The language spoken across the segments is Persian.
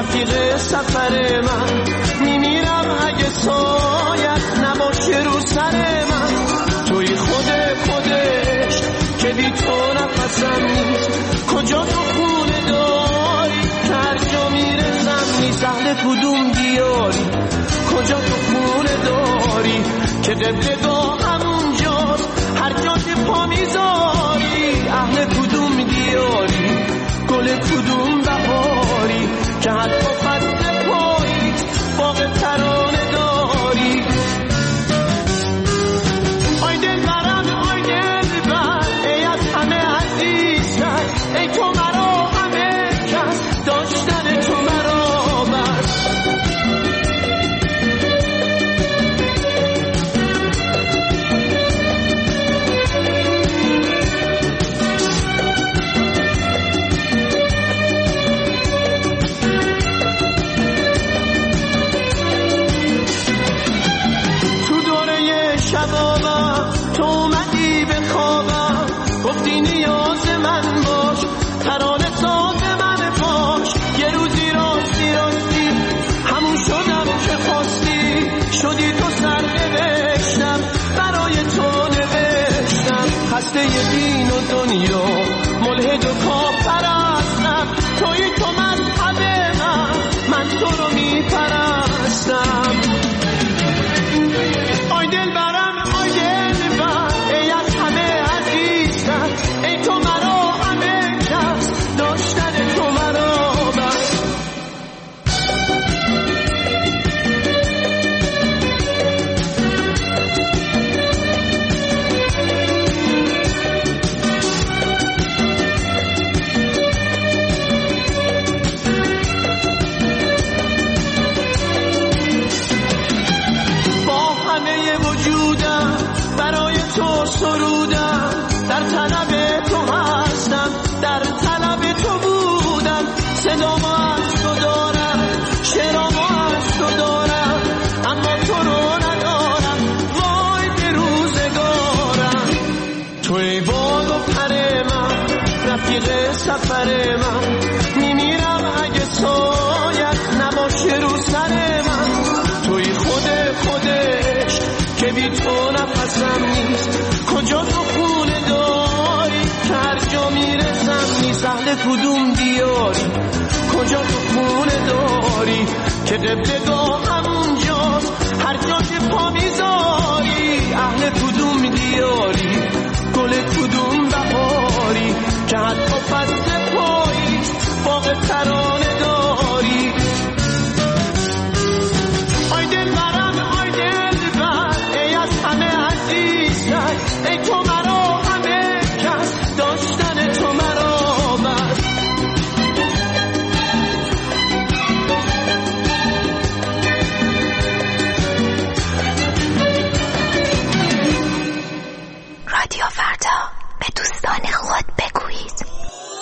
رفیق سفر من، میمیرم اگه سایت نباشه رو سر من. توی خودش که بی تو نفسم نیست، کجا تو خونه داری که هر جا میرسم نیست. اهل کدوم دیاری، کجا تو خونه داری که قبلگاه همونجاست هر جا که پا میذاری. اهل کدوم دیاری، گل کدوم بهاری که حتی فصل پاییز باغ ترانه داری. آی دل برم آی دل بر، ای از همه عزیزتر، ای تو مرا همه کس، داشتن تو مرا بس. شبابم تو اومدی به خوابم، گفتی نیاز من باش، ترانه ساز من باش. یه روزی راستی همون شدم که خواستی، شدی تو سرنوشتم برای تو نوشتم. خسته دین و دنیا ملحد و کافرستم، توی تو مذهب من تو رو میپرستم. آی دل برم آی دل بر، ای از همه عزیزتر، ای تو مرا همه کس، داشتن تو مرا بس. وجودم برای تو سرودم، در طلب تو هستم، در طلب تو بودم. صدامو از تو دارم، شعرامو از تو دارم، اما تو رو ندارم. وای به روزگارم. توی باد و پر من، رفیق سفر من، میمیرم اگه سایت نباشه رو سر من. توی خودش که بی تو نفسم نیست، کجا تو خونه داری که هر جا میرسم نیست. اهل کدوم دیاری، کجا تو خونه داری که قبلگاه همونجاست هر جا که پا میذاری. اهل کدوم دیاری، گل کدوم بهاری که حتی فصل پاییز باغ ترانه داری. آی دل برم آی دل بر، ای از همه عزیزتر، ای تو مرا همه کس، داشتن تو مرا بس. رادیو فردا، به دوستان خود بگویید.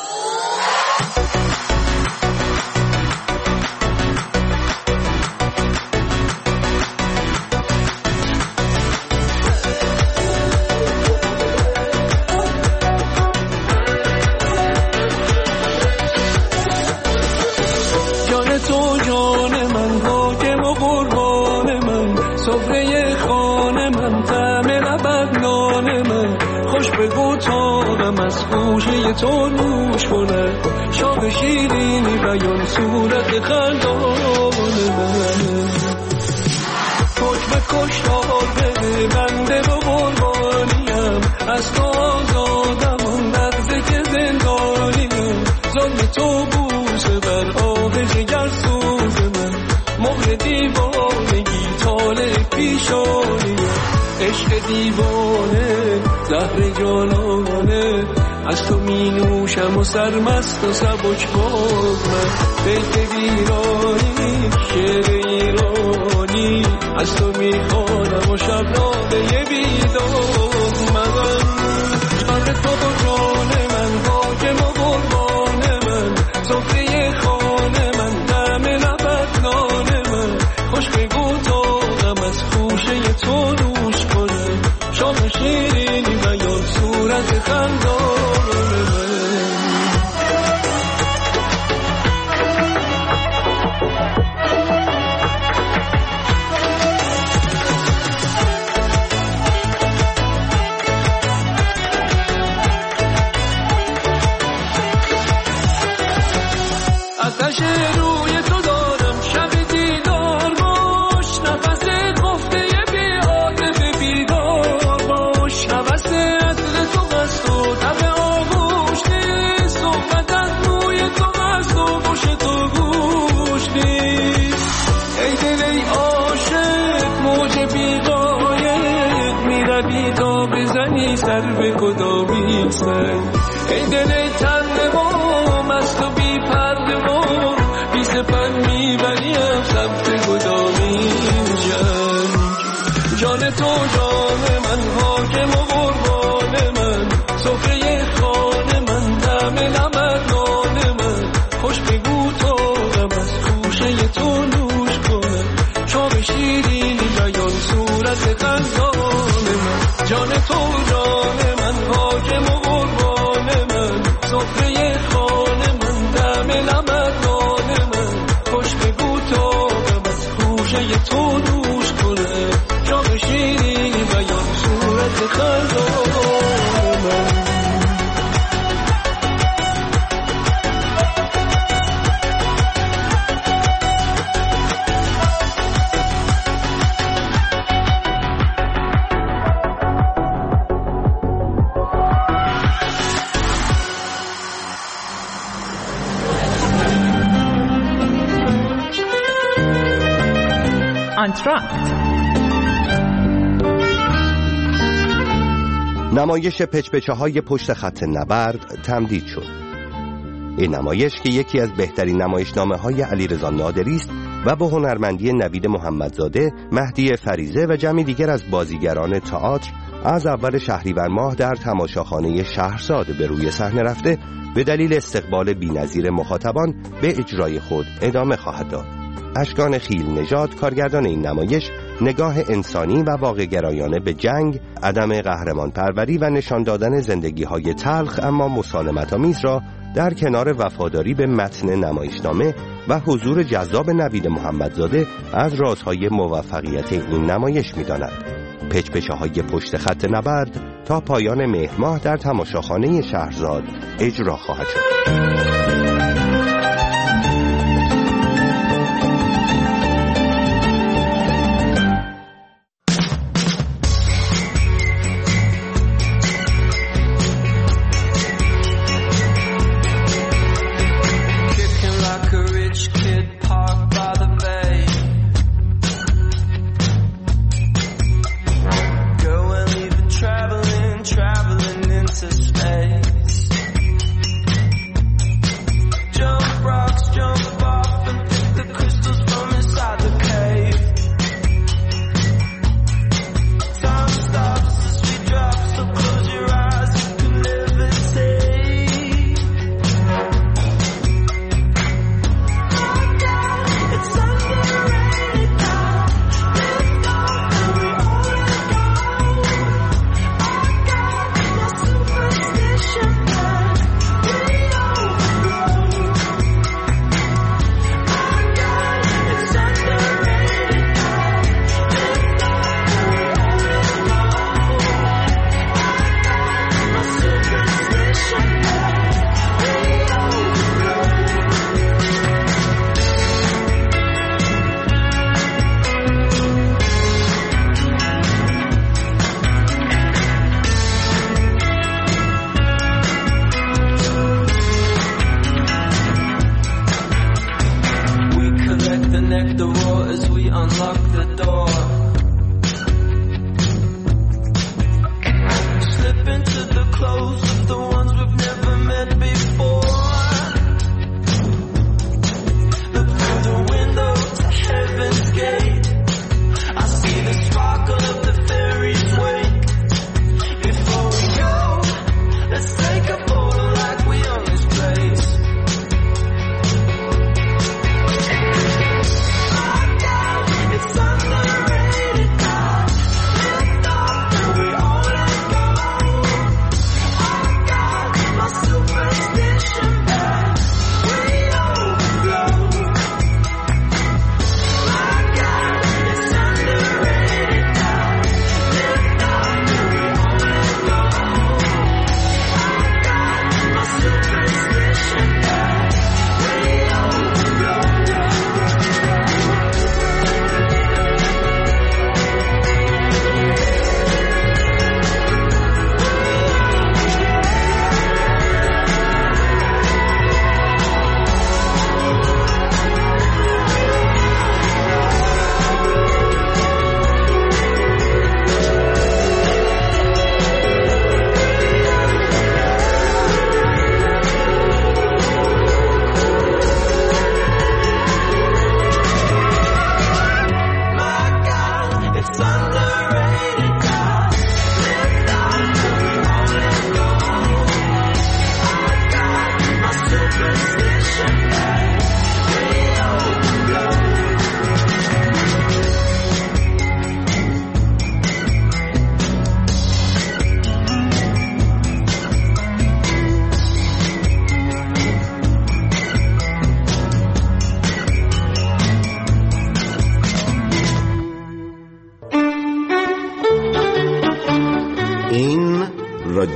تو جان من، حاکم و قربان من، سفره خانه من، طعم لبت نان من. خوش بگو تاقم از خوشه تو نوش کنه، شاه شیرینی بیان صورت خندان من. حکم کشتار بده بنده و قربانیم، از تو آزادم اون لحظه که زندانیم. ظلم تو بوسه بر آب جگر سوز من، مهر دیوانگی طالع پیشانی. عشق دیوانه زهر جانانه، از تو می نوشم و سرمست و سبک باز من. بیت ویرانی شعر ایرانی، از تو می خوانم و شب ناله بیداد من. یار تو و جان من، حاکم و قربان من، سفره خانه من، طعم لبت نان من. خوش بگو تاقم از خوشه تو نوش کنه، شام شیرینی بیان صورت خندان من. منی سر به کدامی سنگ ای دل تنده و مست و بی پرده و بی سپن میبریم سمت کدامی جنگ جان تو جان من حاکم و قربان من سفره خانه من دم لبت نان من خوش بگو تا غم از خوشه تو نوش کنم چون شیرینی بیان صورت قندان من جان تو جان من حاکم و قربان من سفره خانه من دم لبت نان من خوش بگو تا غم از خوشه تو نوش کنم چون شیرینی بیان صورت قندان من آنتراکت نمایش پچ‌پچه‌های پشت خط نبرد تمدید شد. این نمایش که یکی از بهترین نمایشنامه‌های علیرضا نادری است و با هنرمندی نوید محمدزاده، مهدی فریضه و جمعی دیگر از بازیگران تئاتر از اول شهریور ماه در تماشاخانه شهرزاد به روی صحنه رفته، به دلیل استقبال بی‌نظیر مخاطبان به اجرای خود ادامه خواهد داد. اشکان خیل نژاد کارگردان این نمایش نگاه انسانی و واقع‌گرایانه به جنگ، عدم قهرمان پروری و نشان دادن زندگی‌های تلخ اما مسالمت‌آمیز را در کنار وفاداری به متن نمایشنامه و حضور جذاب نوید محمدزاده از رازهای موفقیت این نمایش می‌داند. پچ‌پچه‌های پشت خط نبرد تا پایان مهر ماه در تماشاخانه شهرزاد اجرا خواهد شد.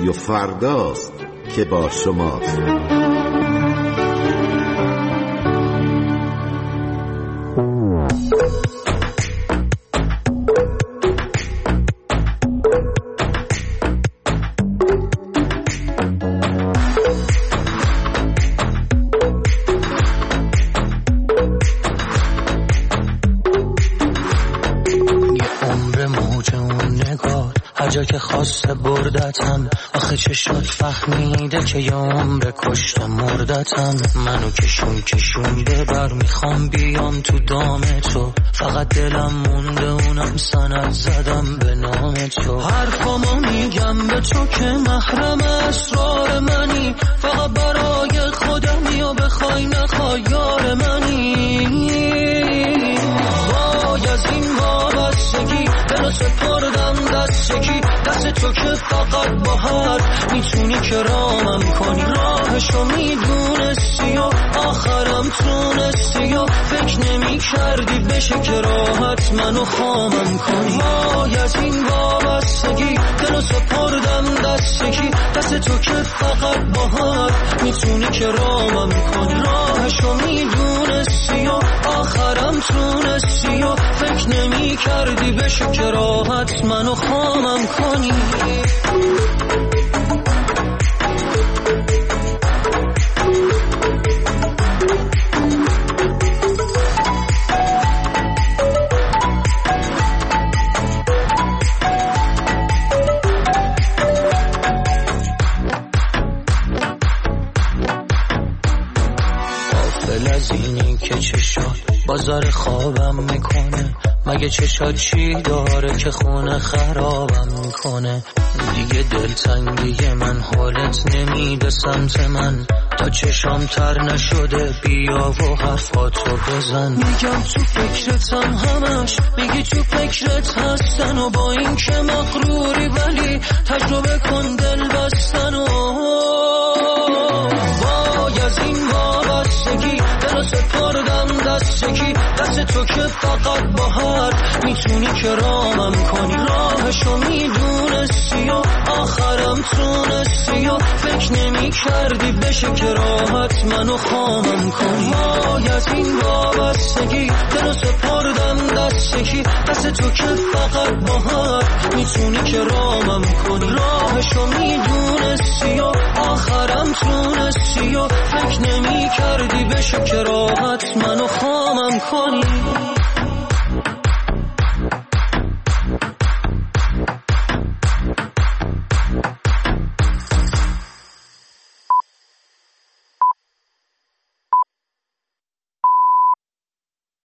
رادیو فرداست که با شماست. جا که خواسته بردتم، آخه چه شد فهمیده که یه عمر کشته مردتم. منو کشونده بر میخوام بیام تو دام تو، فقط دلم مونده اونم سند زدم به نام تو. حرفامو میگم به تو که محرم اسرار منی، فقط برای خودمی و بخوای نخوای یار منی. وای از این وابستگی دلو سپردم دست یکی، دست تو که فقط با حرف میتونی که رامم کنی. راهشو میدونستی و آخرم تونستی و فکر نمی کردی بشه که راحت منو خامم کنی. وای از این وابستگی دلو سپردم دست یکی، دست تو که فقط با حرف میتونی که رامم کنی. راهشو میدونستی و آخرم تونستی و فکر نمی کردی بشه که راحت منو خامم کنی. غافل از اینی که چه شد بازار خوابم میکنه، مگه چشات چی داره که خونه خرابم میکنه. دیگه دلتنگی من حالت نمیده سمت من، تا چشام تر نشده بیا و حرفاتو بزن. میگم تو فکرتم همش، میگی تو فکرت هستن و با این که مغروری ولی تجربه کن دل بستن. و وای از این وابستگی دلو سپردم دست یکی، دست تو که فقط با حرف میتونی که رامم کنی. راهشو میدونستی و آخرم تونستی و فکر نمی کردی بشه که راحت منو خامم کنی. وای از این وابستگی دلو سپردم دست یکی، دست تو که فقط با حرف میتونی که رامم کنی. راهشو میدونستی و آخرم تونستی و فکر نمی کردی بشه که راحت منو خامم کنی.